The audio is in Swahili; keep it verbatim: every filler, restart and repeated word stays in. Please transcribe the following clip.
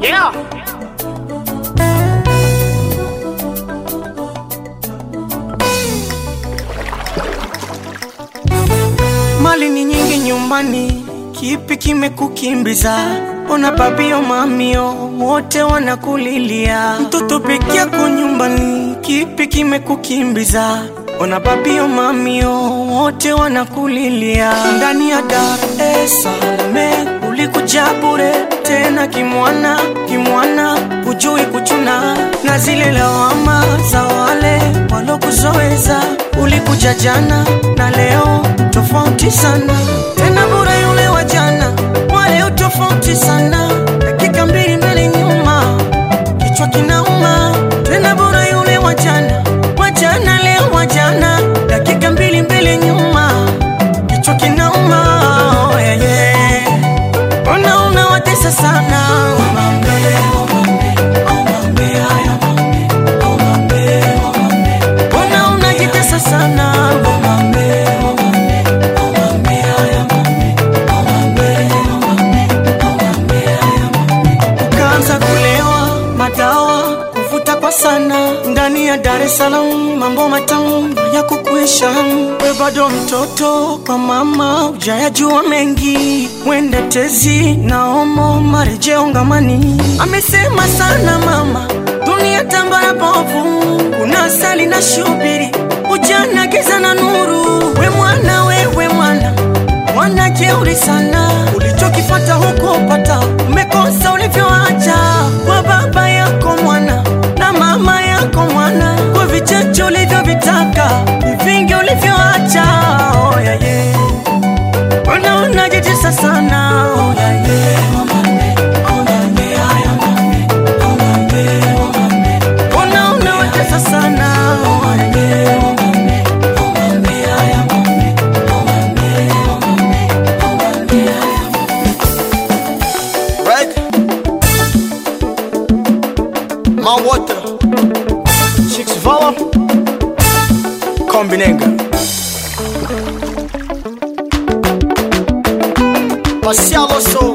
Yeah. Mali ni nyingi nyumbani, kipi kimekukimbiza? Ona babio mamio wote wanakulilia. Mtoto peke yako nyumbani, kipi kimekukimbiza? Ona babio mamio wote wanakulilia. Ndani ya Dar es Salaam ulikuja bure, tena kimwana kimwana, hujui kuchuna na zile lawama za wale walokuzoeza. Ulikuja jana na leo tofauti sana, tena bure yule wa jana, wale tofauti sana. Dakika mbili mbele nyuma, kichwa kinauma. Tena bure yule wa jana, wa jana leo wa jana, dakika mbili mbele nyuma, kichwa kinauma. Oh, yeah, yeah. Ona una watesa sana. Omambe, omambe, omambe, haya omambe, omambe, omambe. Ona unajitesa sana. Omambe, omambe, omambe, haya omambe, omambe, omambe, omambe, haya omambe. Ukaanza kulewa madawa, kuvuta kwa sana. Ndani ya Dar es Salaam mambo matamu ya kukuisha. We bado mtoto kwa mama, hujayajua mengi. Mwende tezi na omo marejeo ngamani. Amesema sana mama, dunia tambara bovu, kuna sali na shubiri, ujana giza na nuru. We mwana, wewe mwana, mwana jeuri sana. Ulichokifata huko pata, umekosa ulivyoacha. Kwa baba yako mwana na mama yako mwana, kwa vichache ulivyovitaka, vingi ulivyoacha. Oh yeah yeah, ona unajitesa sana. Oh yeah yeah, omambe, omambe, haya omambe, omambe, omambe. Ona unawatesa sana. Oh yeah yeah, omambe, omambe, haya omambe, omambe, omambe, omambe, haya omambe. Right? My water Chicks Vala Kombinenga Pasialoso